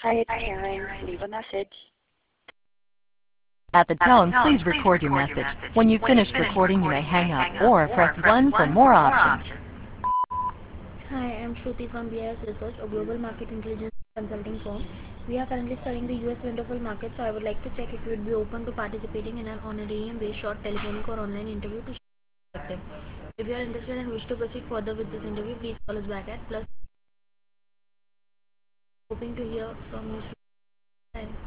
Hi, it's Karen. Leave a message. At the tone, please record your message. When you've finished recording, you may hang up or press 1 for more options. Hi, I'm Shruti from BIS Research, a global market intelligence consulting firm. We are currently studying the US wind fuel market, so I would like to check if you would be open to participating in an honorarium-based short telephonic or online interview to share your perspective. If you are interested and wish to proceed further with this interview, please call us back at plus. Hoping to hear from you soon. Bye.